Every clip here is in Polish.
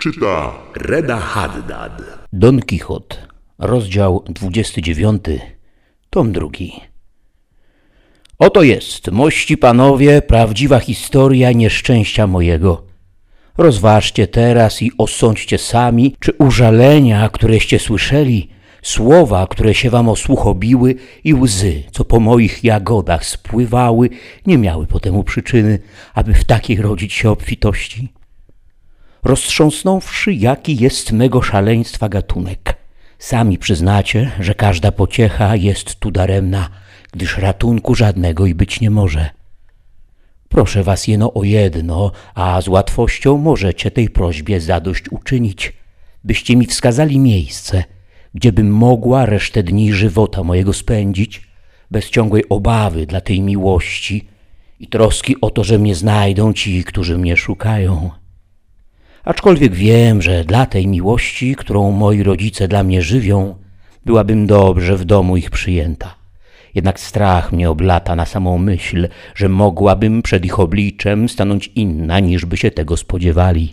Czyta Reda Haddad. Don Kichot, rozdział 29, tom 2. Oto jest, mości panowie, prawdziwa historia nieszczęścia mojego. Rozważcie teraz i osądźcie sami, czy użalenia, któreście słyszeli, słowa, które się wam o słuch obiły i łzy, co po moich jagodach spływały, nie miały potemu przyczyny, aby w takiej rodzić się obfitości. Roztrząsnąwszy, jaki jest mego szaleństwa gatunek, sami przyznacie, że każda pociecha jest tu daremna, gdyż ratunku żadnego i być nie może. Proszę was jeno o jedno, a z łatwością możecie tej prośbie zadość uczynić, byście mi wskazali miejsce, gdziebym mogła resztę dni żywota mojego spędzić, bez ciągłej obawy dla tej miłości i troski o to, że mnie znajdą ci, którzy mnie szukają. Aczkolwiek wiem, że dla tej miłości, którą moi rodzice dla mnie żywią, byłabym dobrze w domu ich przyjęta. Jednak strach mnie oblata na samą myśl, że mogłabym przed ich obliczem stanąć inna, niż by się tego spodziewali.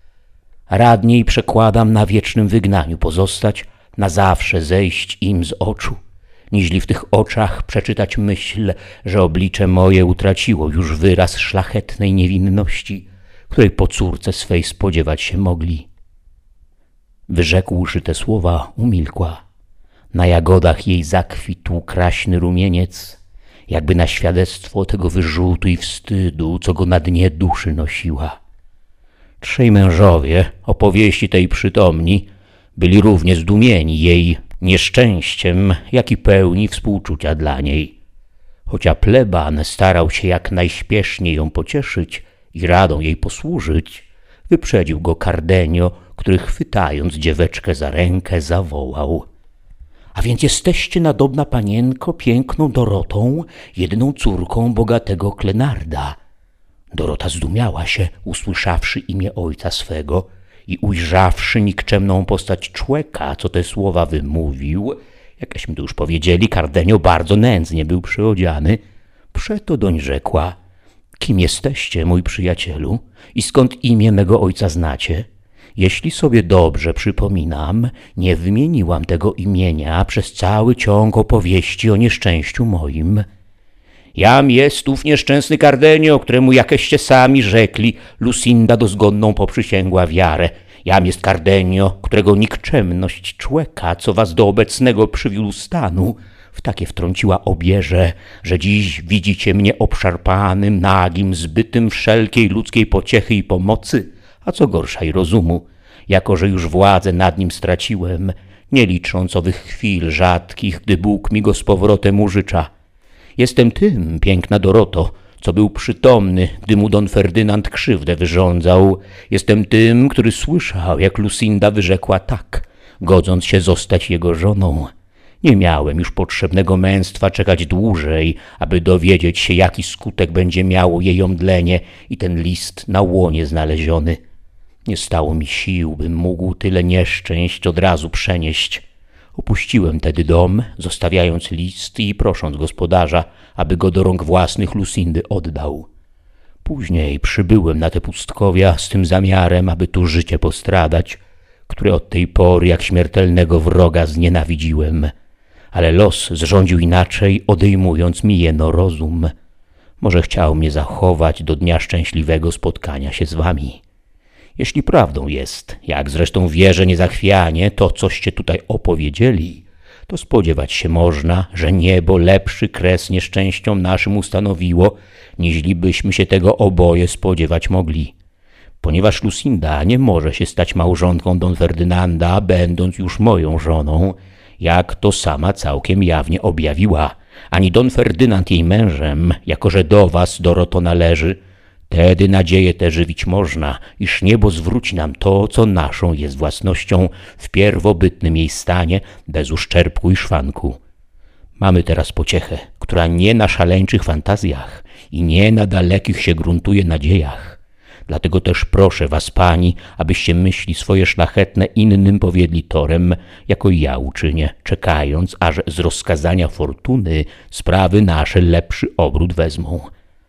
Radniej przekładam na wiecznym wygnaniu pozostać, na zawsze zejść im z oczu, niźli w tych oczach przeczytać myśl, że oblicze moje utraciło już wyraz szlachetnej niewinności, której po córce swej spodziewać się mogli. Wyrzekłszy te słowa, umilkła. Na jagodach jej zakwitł kraśny rumieniec, jakby na świadectwo tego wyrzutu i wstydu, co go na dnie duszy nosiła. Trzej mężowie, opowieści tej przytomni, byli równie zdumieni jej nieszczęściem, jak i pełni współczucia dla niej. Chocia pleban starał się jak najśpieszniej ją pocieszyć i radą jej posłużyć, wyprzedził go Cardenio, który chwytając dzieweczkę za rękę zawołał: „A więc jesteście, nadobna panienko, piękną Dorotą, jedyną córką bogatego Klenarda”. Dorota zdumiała się, usłyszawszy imię ojca swego i ujrzawszy nikczemną postać człeka, co te słowa wymówił. Jakśmy tu już powiedzieli, Cardenio bardzo nędznie był przyodziany. Przeto doń rzekła: „Kim jesteście, mój przyjacielu, i skąd imię mego ojca znacie? Jeśli sobie dobrze przypominam, nie wymieniłam tego imienia przez cały ciąg opowieści o nieszczęściu moim”. „Jam jest ów nieszczęsny Cardenio, któremu jakeście sami rzekli, Lucinda dozgonną poprzysięgła wiarę. Jam jest Cardenio, którego nikczemność człeka, co was do obecnego przywiódł stanu, w takie wtrąciła obierze, że dziś widzicie mnie obszarpanym, nagim, zbytym wszelkiej ludzkiej pociechy i pomocy, a co gorsza i rozumu, jako że już władzę nad nim straciłem, nie licząc owych chwil rzadkich, gdy Bóg mi go z powrotem użycza. Jestem tym, piękna Doroto, co był przytomny, gdy mu Don Ferdynand krzywdę wyrządzał. Jestem tym, który słyszał, jak Lucinda wyrzekła tak, godząc się zostać jego żoną. Nie miałem już potrzebnego męstwa czekać dłużej, aby dowiedzieć się, jaki skutek będzie miało jej omdlenie i ten list na łonie znaleziony. Nie stało mi sił, bym mógł tyle nieszczęść od razu przenieść. Opuściłem tedy dom, zostawiając list i prosząc gospodarza, aby go do rąk własnych Lucindy oddał. Później przybyłem na te pustkowia z tym zamiarem, aby tu życie postradać, które od tej pory jak śmiertelnego wroga znienawidziłem. Ale los zrządził inaczej, odejmując mi jeno rozum. Może chciał mnie zachować do dnia szczęśliwego spotkania się z wami. Jeśli prawdą jest, jak zresztą wierzę niezachwianie, to coście tutaj opowiedzieli, to spodziewać się można, że niebo lepszy kres nieszczęściom naszym ustanowiło, niźli byśmy się tego oboje spodziewać mogli. Ponieważ Lucinda nie może się stać małżonką Don Ferdynanda, będąc już moją żoną, jak to sama całkiem jawnie objawiła, ani Don Ferdynand jej mężem, jako że do was, Doroto, należy, tedy nadzieję tę żywić można, iż niebo zwróci nam to, co naszą jest własnością, w pierwobytnym jej stanie, bez uszczerbku i szwanku. Mamy teraz pociechę, która nie na szaleńczych fantazjach i nie na dalekich się gruntuje nadziejach. Dlatego też proszę was, pani, abyście myśli swoje szlachetne innym powiedzieli torem, jako ja uczynię, czekając, aż z rozkazania fortuny sprawy nasze lepszy obrót wezmą.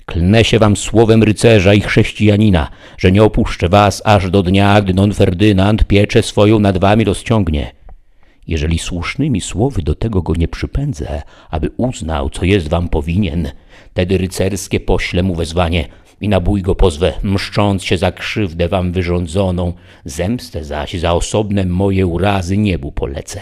Klnę się wam słowem rycerza i chrześcijanina, że nie opuszczę was aż do dnia, gdy Don Ferdynand pieczę swoją nad wami rozciągnie. Jeżeli słusznymi słowy do tego go nie przypędzę, aby uznał, co jest wam powinien, tedy rycerskie poślę mu wezwanie i na bój go pozwę, mszcząc się za krzywdę wam wyrządzoną, zemstę zaś za osobne moje urazy niebu polecę.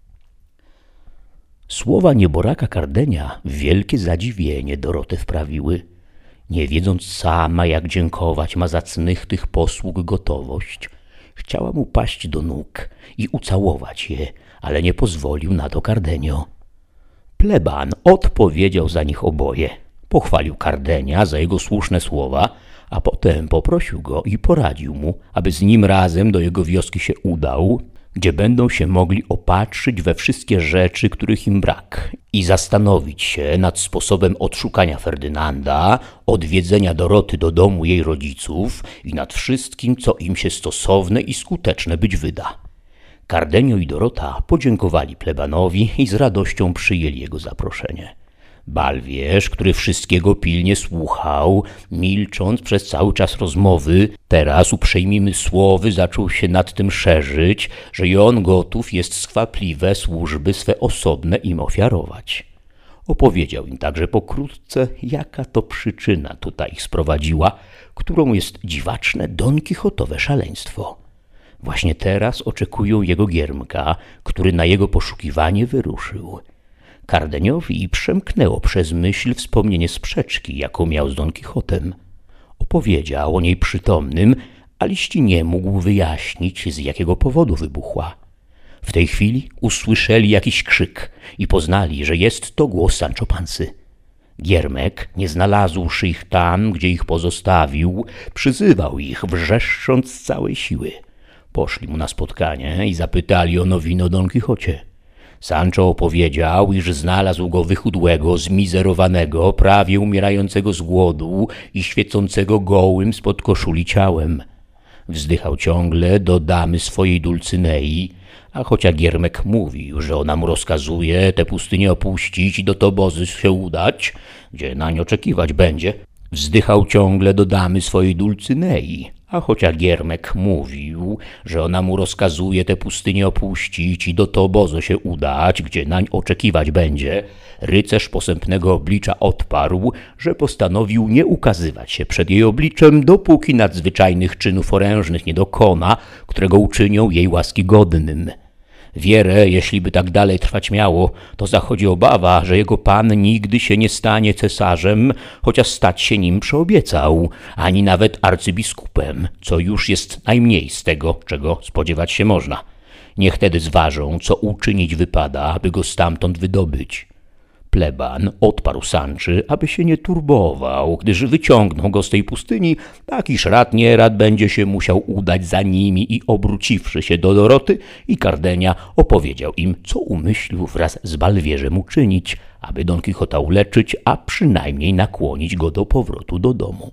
Słowa nieboraka Kardenia wielkie zadziwienie Dorotę wprawiły. Nie wiedząc sama, jak dziękować ma za cnych tych posług gotowość, chciała mu paść do nóg i ucałować je, ale nie pozwolił na to Kardenio. Pleban odpowiedział za nich oboje. Pochwalił Kardenia za jego słuszne słowa, a potem poprosił go i poradził mu, aby z nim razem do jego wioski się udał, gdzie będą się mogli opatrzyć we wszystkie rzeczy, których im brak, i zastanowić się nad sposobem odszukania Ferdynanda, odwiedzenia Doroty do domu jej rodziców i nad wszystkim, co im się stosowne i skuteczne być wyda. Kardenio i Dorota podziękowali plebanowi i z radością przyjęli jego zaproszenie. Balwierz, który wszystkiego pilnie słuchał, milcząc przez cały czas rozmowy, teraz uprzejmimi słowy zaczął się nad tym szerzyć, że i on gotów jest skwapliwe służby swe osobne im ofiarować. Opowiedział im także pokrótce, jaka to przyczyna tutaj ich sprowadziła, którą jest dziwaczne Don Kichotowe szaleństwo. Właśnie teraz oczekują jego Giermka, który na jego poszukiwanie wyruszył. Kardeniowi przemknęło przez myśl wspomnienie sprzeczki, jaką miał z Don Kichotem. Opowiedział o niej przytomnym, a liści nie mógł wyjaśnić, z jakiego powodu wybuchła. W tej chwili usłyszeli jakiś krzyk i poznali, że jest to głos Sancho Pansy. Giermek, nie znalazłszy ich tam, gdzie ich pozostawił, przyzywał ich, wrzeszcząc z całej siły. Poszli mu na spotkanie i zapytali o nowinę o Don Kichocie. Sancho opowiedział, iż znalazł go wychudłego, zmizerowanego, prawie umierającego z głodu i świecącego gołym spod koszuli ciałem. Wzdychał ciągle do damy swojej Dulcynei, a chociaż Giermek mówił, że ona mu rozkazuje tę pustynię opuścić i do Tobozy się udać, gdzie nań oczekiwać będzie, wzdychał ciągle do damy swojej Dulcynei, a chociaż Giermek mówił, że ona mu rozkazuje tę pustynię opuścić i do Tobozy się udać, gdzie nań oczekiwać będzie, rycerz posępnego oblicza odparł, że postanowił nie ukazywać się przed jej obliczem, dopóki nadzwyczajnych czynów orężnych nie dokona, którego uczynią jej łaski godnym. Wierę, jeśli by tak dalej trwać miało, to zachodzi obawa, że jego pan nigdy się nie stanie cesarzem, chociaż stać się nim przyobiecał, ani nawet arcybiskupem, co już jest najmniej z tego, czego spodziewać się można. Niech tedy zważą, co uczynić wypada, aby go stamtąd wydobyć. Pleban odparł Sanczy, aby się nie turbował, gdyż wyciągną go z tej pustyni, tak iż rad nierad będzie się musiał udać za nimi i obróciwszy się do Doroty i Kardenia opowiedział im, co umyślił wraz z Balwierzem uczynić, aby Don Kichota uleczyć, a przynajmniej nakłonić go do powrotu do domu.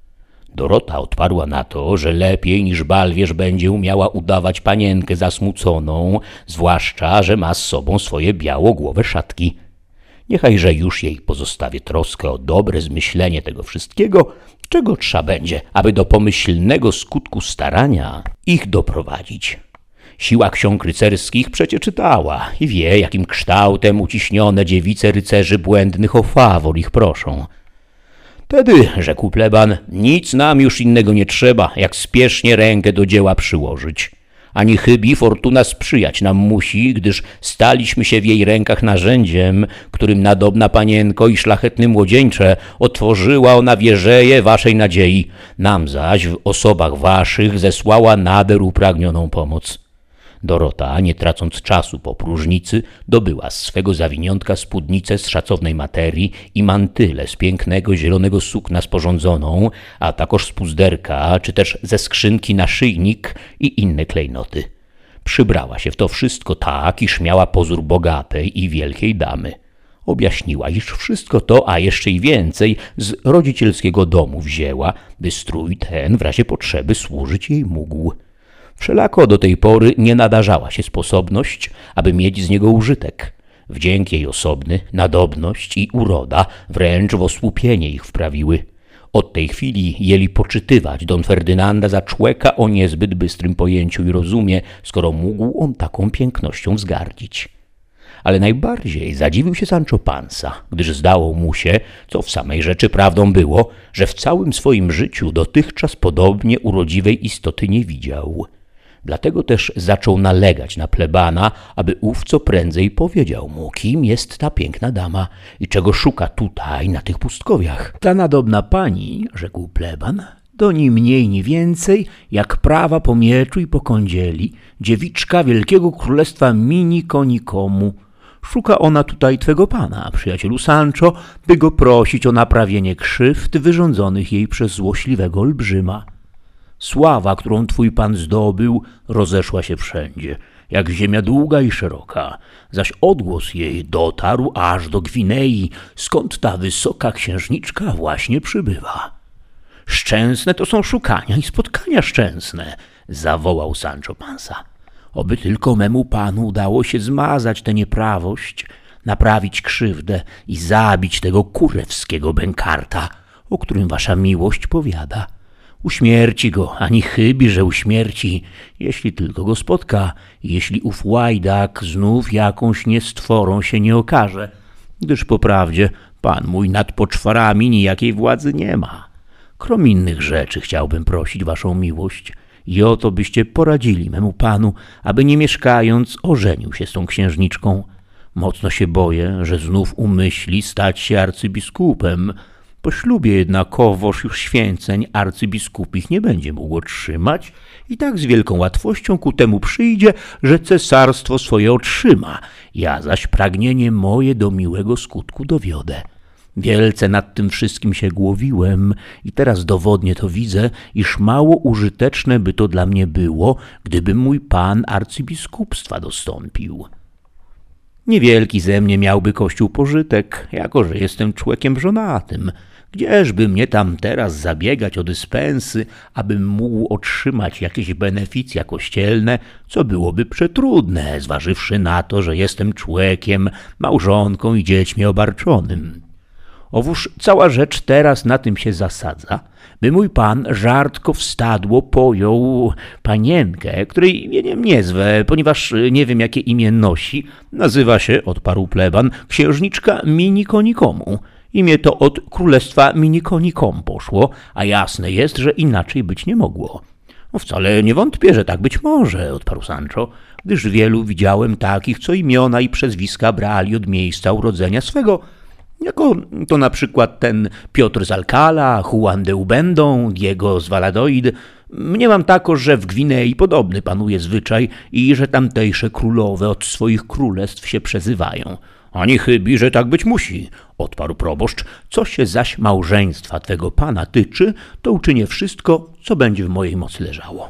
Dorota odparła na to, że lepiej niż Balwierz będzie umiała udawać panienkę zasmuconą, zwłaszcza, że ma z sobą swoje białogłowe szatki. Niechajże już jej pozostawię troskę o dobre zmyślenie tego wszystkiego, czego trzeba będzie, aby do pomyślnego skutku starania ich doprowadzić. Siła ksiąg rycerskich przecie czytała i wie, jakim kształtem uciśnione dziewice rycerzy błędnych o fawor ich proszą. Tedy, rzekł pleban, nic nam już innego nie trzeba, jak spiesznie rękę do dzieła przyłożyć. Ani chybi fortuna sprzyjać nam musi, gdyż staliśmy się w jej rękach narzędziem, którym nadobna panienko i szlachetny młodzieńcze otworzyła ona wieżeję waszej nadziei, nam zaś w osobach waszych zesłała nader upragnioną pomoc. Dorota, nie tracąc czasu po próżnicy, dobyła z swego zawiniątka spódnicę z szacownej materii i mantylę z pięknego zielonego sukna sporządzoną, a takoż z puzderka, czy też ze skrzynki naszyjnik i inne klejnoty. Przybrała się w to wszystko tak, iż miała pozór bogatej i wielkiej damy. Objaśniła, iż wszystko to, a jeszcze i więcej, z rodzicielskiego domu wzięła, by strój ten w razie potrzeby służyć jej mógł. Wszelako do tej pory nie nadarzała się sposobność, aby mieć z niego użytek. Wdzięk jej osobny, nadobność i uroda wręcz w osłupienie ich wprawiły. Od tej chwili jęli poczytywać Don Ferdynanda za człeka o niezbyt bystrym pojęciu i rozumie, skoro mógł on taką pięknością wzgardzić. Ale najbardziej zadziwił się Sancho Panza, gdyż zdało mu się, co w samej rzeczy prawdą było, że w całym swoim życiu dotychczas podobnie urodziwej istoty nie widział. Dlatego też zaczął nalegać na plebana, aby ów co prędzej powiedział mu, kim jest ta piękna dama i czego szuka tutaj, na tych pustkowiach. Ta nadobna pani, rzekł pleban, to ni mniej, ni więcej, jak prawa po mieczu i po kądzieli, dziewiczka wielkiego królestwa Minikonikomu. Szuka ona tutaj twego pana, przyjacielu Sancho, by go prosić o naprawienie krzywd wyrządzonych jej przez złośliwego olbrzyma. Sława, którą twój pan zdobył, rozeszła się wszędzie, jak ziemia długa i szeroka, zaś odgłos jej dotarł aż do Gwinei, skąd ta wysoka księżniczka właśnie przybywa. Szczęsne to są szukania i spotkania szczęsne, zawołał Sancho Panza. Oby tylko memu panu udało się zmazać tę nieprawość, naprawić krzywdę i zabić tego kurewskiego bękarta, o którym wasza miłość powiada. Uśmierci go, ani chybi, że uśmierci, jeśli tylko go spotka, jeśli ów łajdak znów jakąś niestworą się nie okaże, gdyż po prawdzie pan mój nad poczwarami nijakiej władzy nie ma. Krom innych rzeczy chciałbym prosić waszą miłość i o to byście poradzili memu panu, aby nie mieszkając ożenił się z tą księżniczką. Mocno się boję, że znów umyśli stać się arcybiskupem. Po ślubie jednakowoż już święceń arcybiskupich nie będzie mógł otrzymać i tak z wielką łatwością ku temu przyjdzie, że cesarstwo swoje otrzyma, ja zaś pragnienie moje do miłego skutku dowiodę. Wielce nad tym wszystkim się głowiłem i teraz dowodnie to widzę, iż mało użyteczne by to dla mnie było, gdyby mój pan arcybiskupstwa dostąpił. Niewielki ze mnie miałby Kościół pożytek, jako że jestem człowiekiem żonatym. Gdzieżby mnie tam teraz zabiegać o dyspensy, abym mógł otrzymać jakieś beneficja kościelne, co byłoby przetrudne, zważywszy na to, że jestem człowiekiem, małżonką i dziećmi obarczonym. Owóż cała rzecz teraz na tym się zasadza, by mój pan żartko w stadło pojął panienkę, której imieniem nie zwę, ponieważ nie wiem, jakie imię nosi. Nazywa się, odparł pleban, księżniczka Minikonikomu. Imię to od królestwa Minikonikom poszło, a jasne jest, że inaczej być nie mogło. Wcale nie wątpię, że tak być może, odparł Sancho, gdyż wielu widziałem takich, co imiona i przezwiska brali od miejsca urodzenia swego, jako to na przykład ten Piotr z Alcala, Juan de Ubendon, Diego z Valladolid. Mniemam tako, że w Gwinei podobny panuje zwyczaj i że tamtejsze królowe od swoich królestw się przezywają. Ani chybi, że tak być musi, odparł proboszcz. Co się zaś małżeństwa twego pana tyczy, to uczynię wszystko, co będzie w mojej mocy leżało.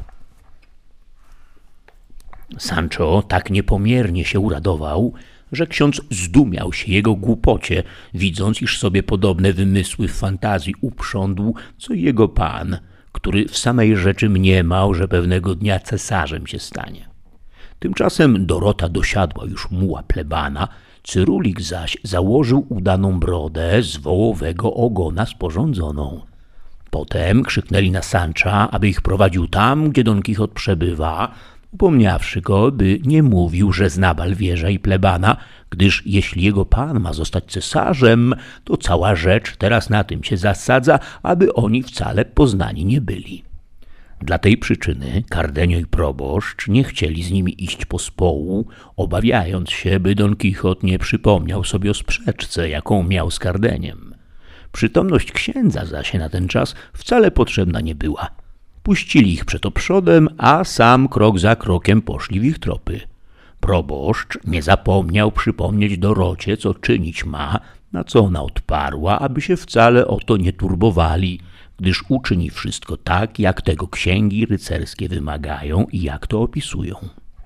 Sancho tak niepomiernie się uradował, że ksiądz zdumiał się jego głupocie, widząc, iż sobie podobne wymysły w fantazji uprządł, co jego pan, który w samej rzeczy mniemał, że pewnego dnia cesarzem się stanie. Tymczasem Dorota dosiadła już muła plebana, Cyrulik zaś założył udaną brodę z wołowego ogona sporządzoną. Potem krzyknęli na Sancha, aby ich prowadził tam, gdzie Don Kichot przebywa, upomniawszy go, by nie mówił, że zna Balwierza i plebana, gdyż jeśli jego pan ma zostać cesarzem, to cała rzecz teraz na tym się zasadza, aby oni wcale poznani nie byli. Dla tej przyczyny Cardenio i proboszcz nie chcieli z nimi iść po społu, obawiając się, by Don Kichot nie przypomniał sobie o sprzeczce, jaką miał z Cardeniem. Przytomność księdza zaś na ten czas wcale potrzebna nie była. Puścili ich przeto przodem, a sam krok za krokiem poszli w ich tropy. Proboszcz nie zapomniał przypomnieć Dorocie, co czynić ma, na co ona odparła, aby się wcale o to nie turbowali, gdyż uczyni wszystko tak, jak tego księgi rycerskie wymagają i jak to opisują.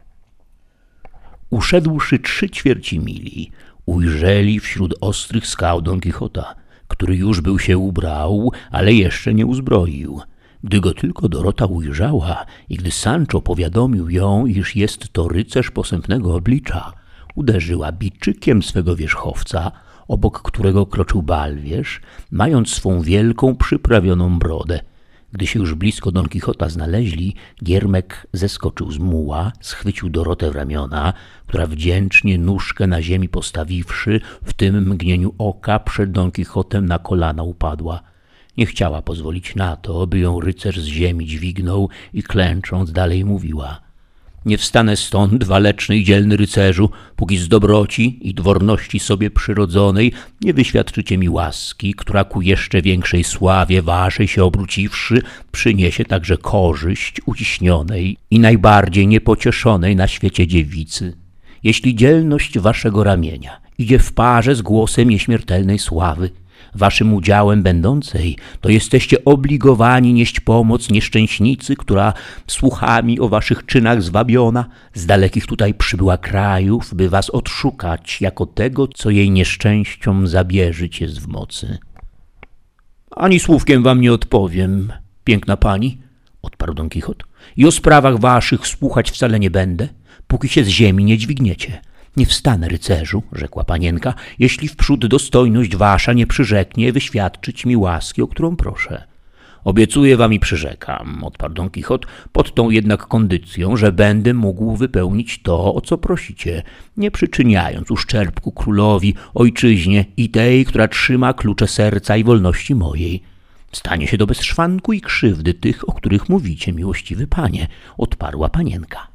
Uszedłszy 3/4 mili, ujrzeli wśród ostrych skał Don Kichota, który już był się ubrał, ale jeszcze nie uzbroił. Gdy go tylko Dorota ujrzała i gdy Sancho powiadomił ją, iż jest to rycerz posępnego oblicza, uderzyła biczykiem swego wierzchowca, obok którego kroczył Balwierz, mając swą wielką, przyprawioną brodę. Gdy się już blisko Don Kichota znaleźli, Giermek zeskoczył z muła, schwycił Dorotę w ramiona, która wdzięcznie nóżkę na ziemi postawiwszy, w tym mgnieniu oka przed Don Kichotem na kolana upadła. Nie chciała pozwolić na to, by ją rycerz z ziemi dźwignął i klęcząc dalej mówiła: nie wstanę stąd, waleczny i dzielny rycerzu, póki z dobroci i dworności sobie przyrodzonej nie wyświadczycie mi łaski, która ku jeszcze większej sławie waszej się obróciwszy, przyniesie także korzyść uciśnionej i najbardziej niepocieszonej na świecie dziewicy. Jeśli dzielność waszego ramienia idzie w parze z głosem nieśmiertelnej sławy, waszym udziałem będącej, to jesteście obligowani nieść pomoc nieszczęśnicy, która słuchami o waszych czynach zwabiona, z dalekich tutaj przybyła krajów, by was odszukać jako tego, co jej nieszczęściom zabierzyć jest w mocy. Ani słówkiem wam nie odpowiem, piękna pani, odparł Don Kichot, i o sprawach waszych słuchać wcale nie będę, póki się z ziemi nie dźwigniecie. Nie wstanę, rycerzu, rzekła panienka, jeśli wprzód dostojność wasza nie przyrzeknie wyświadczyć mi łaski, o którą proszę. Obiecuję wam i przyrzekam, odparł Don Kichot, pod tą jednak kondycją, że będę mógł wypełnić to, o co prosicie, nie przyczyniając uszczerbku królowi, ojczyźnie i tej, która trzyma klucze serca i wolności mojej. Stanie się to bez szwanku i krzywdy tych, o których mówicie, miłościwy panie, odparła panienka.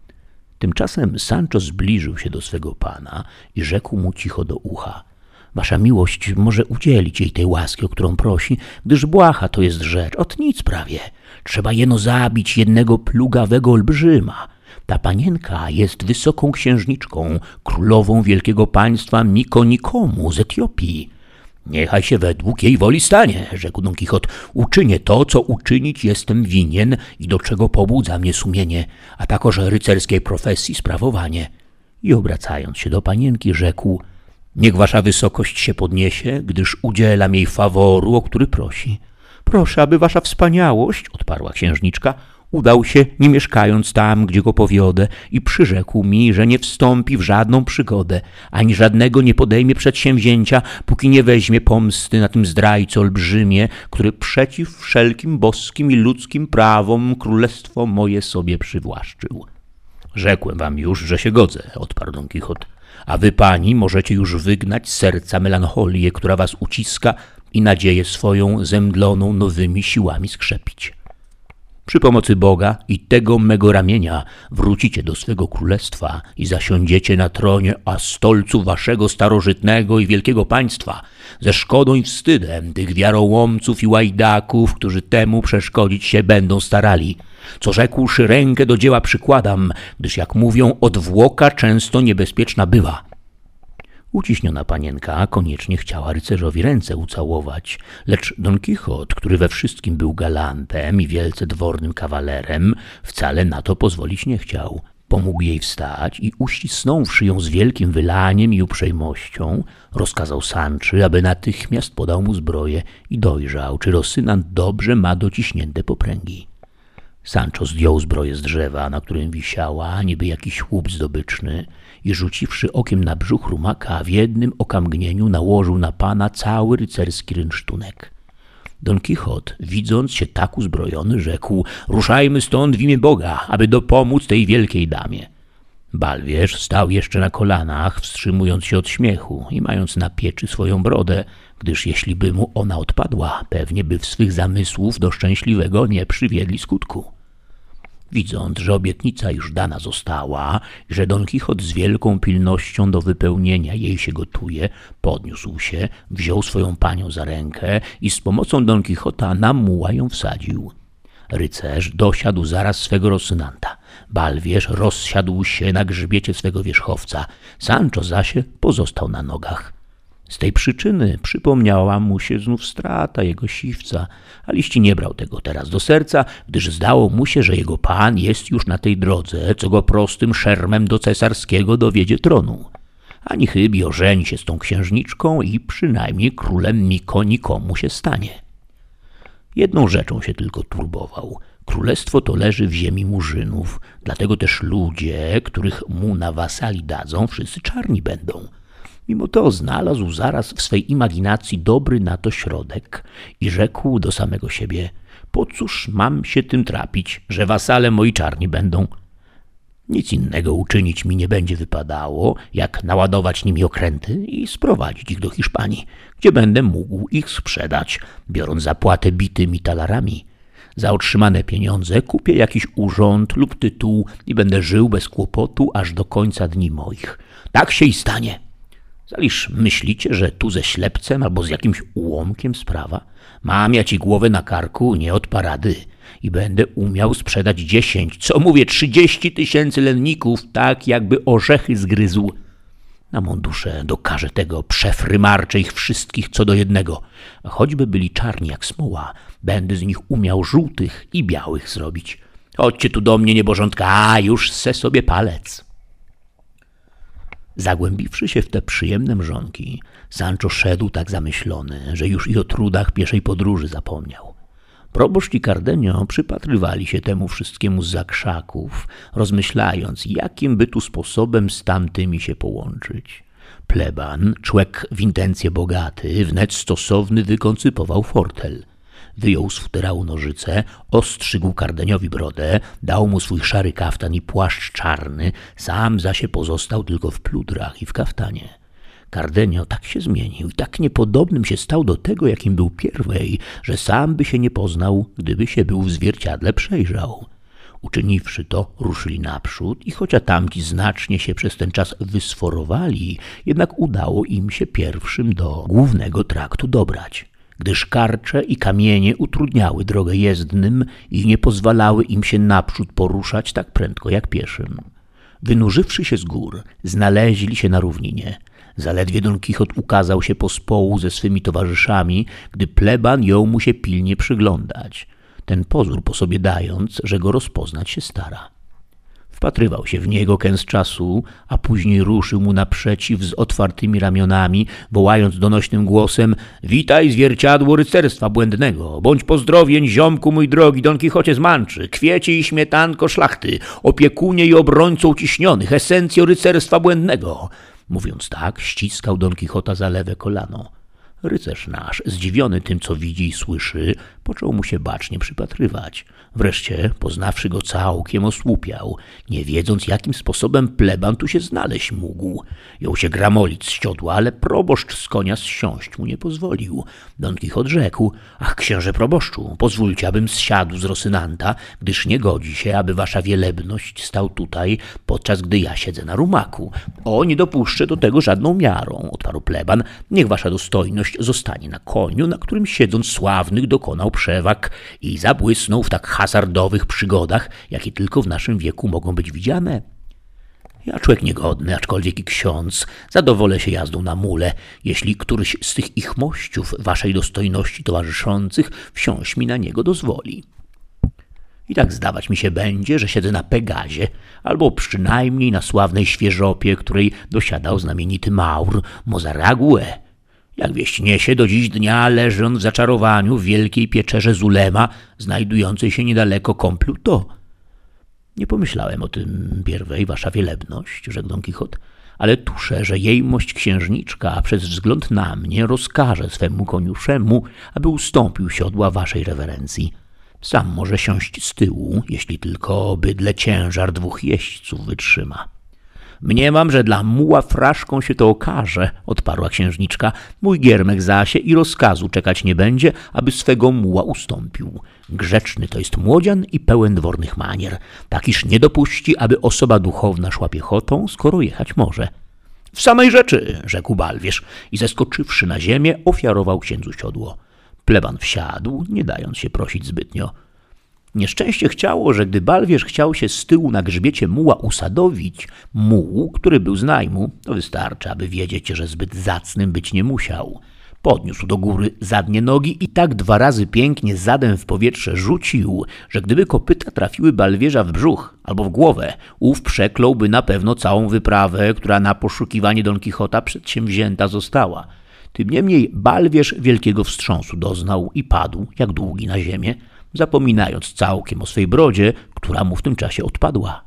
Tymczasem Sancho zbliżył się do swego pana i rzekł mu cicho do ucha: wasza miłość może udzielić jej tej łaski, o którą prosi, gdyż błaha to jest rzecz, ot nic prawie. Trzeba jeno zabić jednego plugawego olbrzyma. Ta panienka jest wysoką księżniczką, królową wielkiego państwa Mikonikomu z Etiopii. Niechaj się według jej woli stanie, rzekł Don Kichot. Uczynię to, co uczynić jestem winien i do czego pobudza mnie sumienie, a także rycerskiej profesji sprawowanie. I obracając się do panienki rzekł: niech wasza wysokość się podniesie, gdyż udzielam jej faworu, o który prosi. Proszę, aby wasza wspaniałość, odparła księżniczka, udał się, nie mieszkając tam, gdzie go powiodę, i przyrzekł mi, że nie wstąpi w żadną przygodę, ani żadnego nie podejmie przedsięwzięcia, póki nie weźmie pomsty na tym zdrajcy olbrzymie, który przeciw wszelkim boskim i ludzkim prawom królestwo moje sobie przywłaszczył. Rzekłem wam już, że się godzę, odparł Don Kichot, a wy, pani, możecie już wygnać z serca melancholię, która was uciska, i nadzieję swoją zemdloną nowymi siłami skrzepić. Przy pomocy Boga i tego mego ramienia wrócicie do swego królestwa i zasiądziecie na tronie a stolcu waszego starożytnego i wielkiego państwa, ze szkodą i wstydem tych wiarołomców i łajdaków, którzy temu przeszkodzić się będą starali. Co rzekłszy, rękę do dzieła przykładam, gdyż jak mówią, odwłoka często niebezpieczna bywa. Uciśniona panienka koniecznie chciała rycerzowi ręce ucałować, lecz Don Kichot, który we wszystkim był galantem i wielce dwornym kawalerem, wcale na to pozwolić nie chciał. Pomógł jej wstać i uścisnąwszy ją z wielkim wylaniem i uprzejmością, rozkazał Sanczy, aby natychmiast podał mu zbroję i dojrzał, czy Rosynant dobrze ma dociśnięte popręgi. Sancho zdjął zbroję z drzewa, na którym wisiała, niby jakiś łup zdobyczny, i rzuciwszy okiem na brzuch rumaka, w jednym okamgnieniu nałożył na pana cały rycerski rynsztunek. Don Kichot, widząc się tak uzbrojony, rzekł: ruszajmy stąd w imię Boga, aby dopomóc tej wielkiej damie. Balwierz stał jeszcze na kolanach, wstrzymując się od śmiechu i mając na pieczy swoją brodę, gdyż jeśli by mu ona odpadła, pewnie by w swych zamysłów do szczęśliwego nie przywiedli skutku. Widząc, że obietnica już dana została i że Don Kichot z wielką pilnością do wypełnienia jej się gotuje, podniósł się, wziął swoją panią za rękę i z pomocą Don Kichota na muła ją wsadził. Rycerz dosiadł zaraz swego Rosynanta. Balwierz rozsiadł się na grzbiecie swego wierzchowca. Sancho zaś pozostał na nogach. Z tej przyczyny przypomniała mu się znów strata jego siwca, a liści nie brał tego teraz do serca, gdyż zdało mu się, że jego pan jest już na tej drodze, co go prostym szermem do cesarskiego dowiedzie tronu. Ani chybi ożeni się z tą księżniczką i przynajmniej królem Mikonikomu się stanie. Jedną rzeczą się tylko turbował. Królestwo to leży w ziemi Murzynów, dlatego też ludzie, których mu na wasali dadzą, wszyscy czarni będą. Mimo to znalazł zaraz w swej imaginacji dobry na to środek i rzekł do samego siebie: po cóż mam się tym trapić, że wasale moi czarni będą? Nic innego uczynić mi nie będzie wypadało, jak naładować nimi okręty i sprowadzić ich do Hiszpanii, gdzie będę mógł ich sprzedać, biorąc zapłatę bitymi talarami. Za otrzymane pieniądze kupię jakiś urząd lub tytuł i będę żył bez kłopotu aż do końca dni moich. Tak się i stanie. Zaliż myślicie, że tu ze ślepcem albo z jakimś ułomkiem sprawa? Mam ja ci głowę na karku nie od parady i będę umiał sprzedać 10, co mówię 30 000 lenników, tak jakby orzechy zgryzł. Na mą duszę dokażę tego, przefrymarczę ich wszystkich co do jednego. A choćby byli czarni jak smoła, będę z nich umiał żółtych i białych zrobić. Chodźcie tu do mnie, niebożątka, a już se sobie palec. Zagłębiwszy się w te przyjemne mrzonki, Sancho szedł tak zamyślony, że już i o trudach pieszej podróży zapomniał. Proboszcz i Cardenio przypatrywali się temu wszystkiemu zza krzaków, rozmyślając, jakim by tu sposobem z tamtymi się połączyć. Pleban, człek w intencje bogaty, wnet stosowny wykoncypował fortel. Wyjął z futerału nożyce, ostrzygł Cardeniowi brodę, dał mu swój szary kaftan i płaszcz czarny, sam zaś pozostał tylko w pludrach i w kaftanie. Cardenio tak się zmienił i tak niepodobnym się stał do tego, jakim był pierwej, że sam by się nie poznał, gdyby się był w zwierciadle przejrzał. Uczyniwszy to, ruszyli naprzód i chociaż tamci znacznie się przez ten czas wysforowali, jednak udało im się pierwszym do głównego traktu dobrać, gdyż karcze i kamienie utrudniały drogę jezdnym i nie pozwalały im się naprzód poruszać tak prędko jak pieszym. Wynurzywszy się z gór, znaleźli się na równinie. Zaledwie Don Kichot ukazał się pospołu ze swymi towarzyszami, gdy pleban jął mu się pilnie przyglądać, ten pozór po sobie dając, że go rozpoznać się stara. Wpatrywał się w niego kęs czasu, a później ruszył mu naprzeciw z otwartymi ramionami, wołając donośnym głosem: witaj, zwierciadło rycerstwa błędnego, bądź pozdrowień, ziomku mój drogi Don Kichocie z Manczy, kwiecie i śmietanko szlachty, opiekunie i obrońco uciśnionych, esencjo rycerstwa błędnego. Mówiąc tak, ściskał Don Kichota za lewe kolano. Rycerz nasz, zdziwiony tym, co widzi i słyszy, począł mu się bacznie przypatrywać. Wreszcie, poznawszy go całkiem, osłupiał, nie wiedząc, jakim sposobem pleban tu się znaleźć mógł. Jął się gramolić z siodła, ale proboszcz z konia zsiąść mu nie pozwolił. Don Kichot rzekł: ach, księże proboszczu, pozwólcie, abym zsiadł z Rosynanta, gdyż nie godzi się, aby wasza wielebność stał tutaj, podczas gdy ja siedzę na rumaku. O, nie dopuszczę do tego żadną miarą, odparł pleban. Niech wasza dostojność zostanie na koniu, na którym siedząc sławnych dokonał przewag i zabłysnął w tak hazardowych przygodach, jakie tylko w naszym wieku mogą być widziane. Ja, człowiek niegodny, aczkolwiek i ksiądz, zadowolę się jazdą na mule, jeśli któryś z tych ich mościów waszej dostojności towarzyszących wsiąść mi na niego dozwoli. I tak zdawać mi się będzie, że siedzę na Pegazie, albo przynajmniej na sławnej świeżopie, której dosiadał znamienity Maur Mozarague. Jak wieść niesie, do dziś dnia leży on w zaczarowaniu w wielkiej pieczerze Zulema, znajdującej się niedaleko Compluto. Nie pomyślałem o tym pierwej, wasza wielebność, rzekł Don Kichot, ale tuszę, że jejmość księżniczka przez wzgląd na mnie rozkaże swemu koniuszemu, aby ustąpił siodła waszej rewerencji. Sam może siąść z tyłu, jeśli tylko bydle ciężar 2 jeźdźców wytrzyma. Mniemam, że dla muła fraszką się to okaże, odparła księżniczka. Mój giermek zasie i rozkazu czekać nie będzie, aby swego muła ustąpił. Grzeczny to jest młodzian i pełen dwornych manier, tak iż nie dopuści, aby osoba duchowna szła piechotą, skoro jechać może. W samej rzeczy, rzekł Balwierz i zeskoczywszy na ziemię, ofiarował księdzu siodło. Pleban wsiadł, nie dając się prosić zbytnio. Nieszczęście chciało, że gdy Balwierz chciał się z tyłu na grzbiecie muła usadowić, muł, który był z najmu, to wystarczy, aby wiedzieć, że zbyt zacnym być nie musiał. Podniósł do góry zadnie nogi i tak 2 razy pięknie zadem w powietrze rzucił, że gdyby kopyta trafiły Balwierza w brzuch albo w głowę, ów przekląłby na pewno całą wyprawę, która na poszukiwanie Don Kichota przedsięwzięta została. Tym niemniej Balwierz wielkiego wstrząsu doznał i padł, jak długi na ziemię, zapominając całkiem o swej brodzie, która mu w tym czasie odpadła.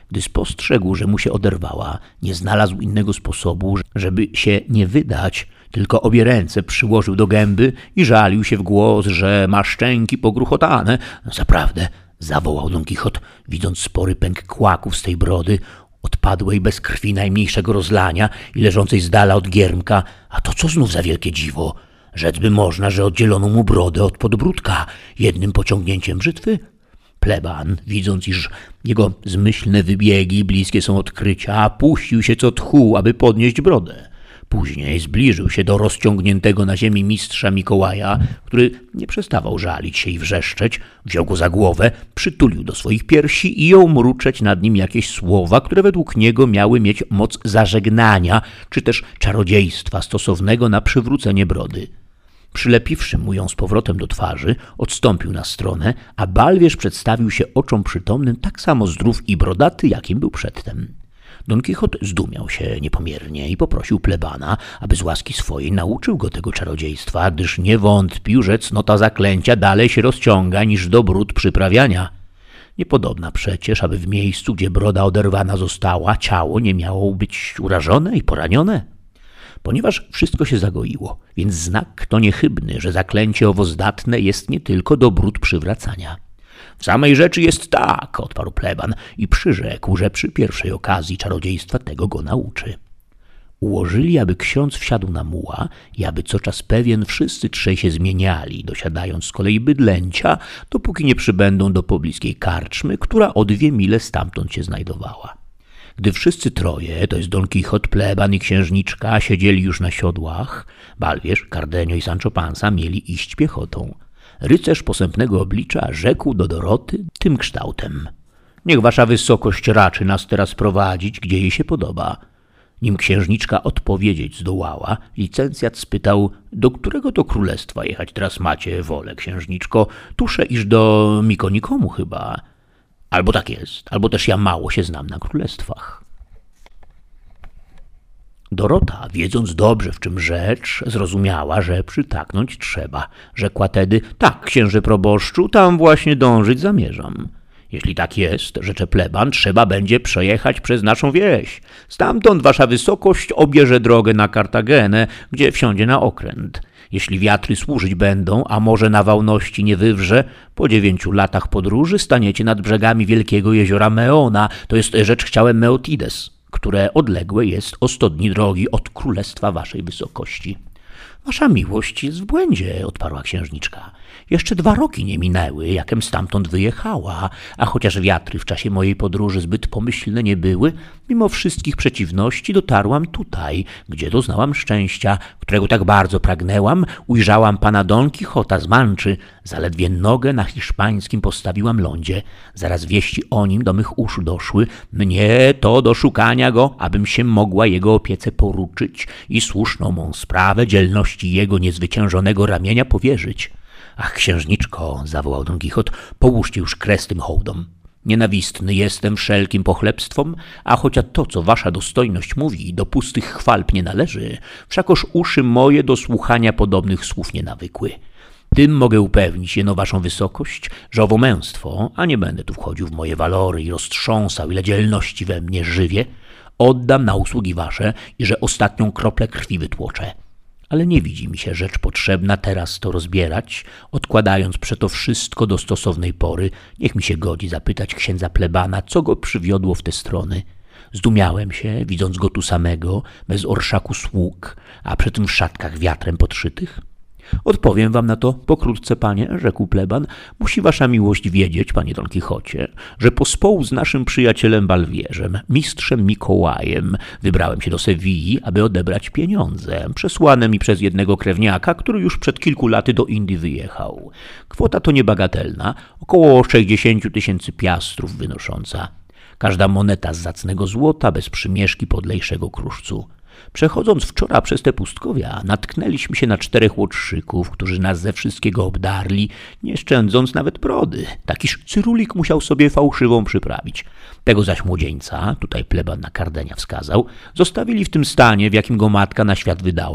Gdy spostrzegł, że mu się oderwała, nie znalazł innego sposobu, żeby się nie wydać, tylko obie ręce przyłożył do gęby i żalił się w głos, że ma szczęki pogruchotane. Zaprawdę, zawołał Don Kichot, widząc spory pęk kłaków z tej brody, odpadłej bez krwi najmniejszego rozlania i leżącej z dala od giermka. A to co znów za wielkie dziwo? Rzec by można, że oddzielono mu brodę od podbródka jednym pociągnięciem brzytwy? Pleban, widząc, iż jego zmyślne wybiegi bliskie są odkrycia, puścił się co tchu, aby podnieść brodę. Później zbliżył się do rozciągniętego na ziemi mistrza Mikołaja, który nie przestawał żalić się i wrzeszczeć, wziął go za głowę, przytulił do swoich piersi i jął mruczeć nad nim jakieś słowa, które według niego miały mieć moc zażegnania, czy też czarodziejstwa stosownego na przywrócenie brody. Przylepiwszy mu ją z powrotem do twarzy, odstąpił na stronę, a Balwierz przedstawił się oczom przytomnym tak samo zdrów i brodaty, jakim był przedtem. Don Kichot zdumiał się niepomiernie i poprosił plebana, aby z łaski swojej nauczył go tego czarodziejstwa, gdyż nie wątpił, że cnota zaklęcia dalej się rozciąga niż do brud przyprawiania. Niepodobna przecież, aby w miejscu, gdzie broda oderwana została, ciało nie miało być urażone i poranione. Ponieważ wszystko się zagoiło, więc znak to niechybny, że zaklęcie owo zdatne jest nie tylko do brud przywracania. W samej rzeczy jest tak, odparł pleban i przyrzekł, że przy pierwszej okazji czarodziejstwa tego go nauczy. Ułożyli, aby ksiądz wsiadł na muła i aby co czas pewien wszyscy trzej się zmieniali, dosiadając z kolei bydlęcia, dopóki nie przybędą do pobliskiej karczmy, która o 2 mile stamtąd się znajdowała. Gdy wszyscy troje, to jest Don Kichot, pleban i księżniczka, siedzieli już na siodłach, Balwierz, Cardenio i Sancho Panza mieli iść piechotą. Rycerz posępnego oblicza rzekł do Doroty tym kształtem: niech wasza wysokość raczy nas teraz prowadzić, gdzie jej się podoba. Nim księżniczka odpowiedzieć zdołała, licencjat spytał: do którego to królestwa jechać teraz macie wolę, księżniczko? Tuszę, iż do Mikonikomu chyba. Albo tak jest, albo też ja mało się znam na królestwach. Dorota, wiedząc dobrze, w czym rzecz, zrozumiała, że przytaknąć trzeba. Rzekła tedy: tak, księże proboszczu, tam właśnie dążyć zamierzam. Jeśli tak jest, rzecze pleban, trzeba będzie przejechać przez naszą wieś. Stamtąd wasza wysokość obierze drogę na Kartagenę, gdzie wsiądzie na okręt. Jeśli wiatry służyć będą, a morze nawałności nie wywrze, po 9 latach podróży staniecie nad brzegami wielkiego jeziora Meona, to jest rzecz chciałem Meotides, które odległe jest o 100 dni drogi od królestwa waszej wysokości. Wasza miłość jest w błędzie, odparła księżniczka. Jeszcze 2 roki nie minęły, jakem stamtąd wyjechała, a chociaż wiatry w czasie mojej podróży zbyt pomyślne nie były, mimo wszystkich przeciwności dotarłam tutaj, gdzie doznałam szczęścia, którego tak bardzo pragnęłam, ujrzałam pana Don Kichota z Manczy, zaledwie nogę na hiszpańskim postawiłam lądzie, zaraz wieści o nim do mych uszu doszły, mnie to do szukania go, abym się mogła jego opiece poruczyć i słuszną mą sprawę dzielności jego niezwyciężonego ramienia powierzyć. Ach, księżniczko, zawołał Don Kichot, połóżcie już kres tym hołdom. Nienawistny jestem wszelkim pochlebstwom, a chociaż to, co wasza dostojność mówi, do pustych chwalb nie należy, wszakoż uszy moje do słuchania podobnych słów nie nawykły. Tym mogę upewnić jeno waszą wysokość, że owo męstwo, a nie będę tu wchodził w moje walory i roztrząsał, ile dzielności we mnie żywie, oddam na usługi wasze i że ostatnią kroplę krwi wytłoczę. Ale nie widzi mi się rzecz potrzebna teraz to rozbierać, odkładając przeto wszystko do stosownej pory. Niech mi się godzi zapytać księdza plebana, co go przywiodło w te strony. Zdumiałem się, widząc go tu samego, bez orszaku sług, a przy tym w szatkach wiatrem podszytych. Odpowiem wam na to pokrótce, panie, rzekł pleban. Musi wasza miłość wiedzieć, panie Don Kichocie, że pospołu z naszym przyjacielem Balwierzem, mistrzem Mikołajem, wybrałem się do Sewilli, aby odebrać pieniądze, przesłane mi przez jednego krewniaka, który już przed kilku laty do Indii wyjechał. Kwota to niebagatelna, około 60 000 piastrów wynosząca. Każda moneta z zacnego złota, bez przymieszki podlejszego kruszcu. Przechodząc wczoraj przez te pustkowia, natknęliśmy się na 4 łotrzyków, którzy nas ze wszystkiego obdarli, nie szczędząc nawet brody. Takiż Cyrulik musiał sobie fałszywą przyprawić. Tego zaś młodzieńca, tutaj pleban na Cardenia wskazał, zostawili w tym stanie, w jakim go matka na świat wydała.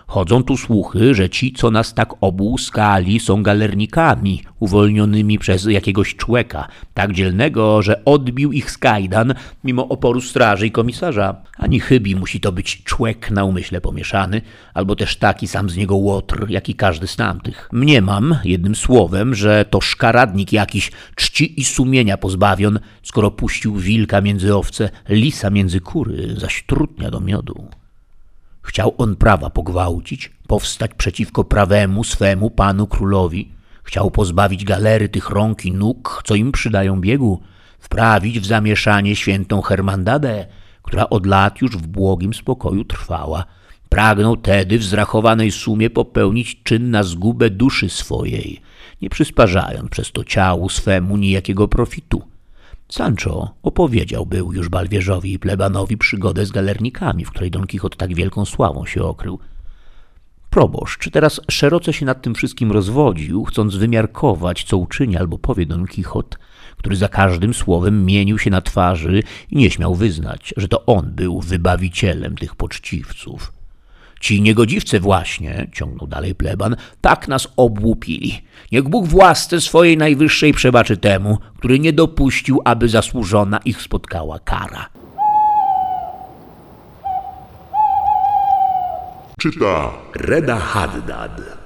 Chodzą tu słuchy, że ci, co nas tak obłuskali, są galernikami uwolnionymi przez jakiegoś człeka, tak dzielnego, że odbił ich z kajdan mimo oporu straży i komisarza. Ani chybi musi to być człek na umyśle pomieszany, albo też taki sam z niego łotr, jak i każdy z tamtych. Mniemam, jednym słowem, że to szkaradnik jakiś, czci i sumienia pozbawion, skoro puścił wilka między owce, lisa między kury, zaś trutnia do miodu. Chciał on prawa pogwałcić, powstać przeciwko prawemu swemu panu królowi. Chciał pozbawić galery tych rąk i nóg, co im przydają biegu, wprawić w zamieszanie świętą Hermandadę, która od lat już w błogim spokoju trwała. Pragnął tedy w zrachowanej sumie popełnić czyn na zgubę duszy swojej, nie przysparzając przez to ciału swemu nijakiego profitu. Sancho opowiedział był już Balwierzowi i plebanowi przygodę z galernikami, w której Don Kichot tak wielką sławą się okrył. Proboszcz teraz szeroce się nad tym wszystkim rozwodził, chcąc wymiarkować, co uczyni albo powie Don Kichot, który za każdym słowem mienił się na twarzy i nie śmiał wyznać, że to on był wybawicielem tych poczciwców. Ci niegodziwcy właśnie, ciągnął dalej pleban, tak nas obłupili. Niech Bóg w łasce swojej najwyższej przebaczy temu, który nie dopuścił, aby zasłużona ich spotkała kara. Czyta Reda Haddad.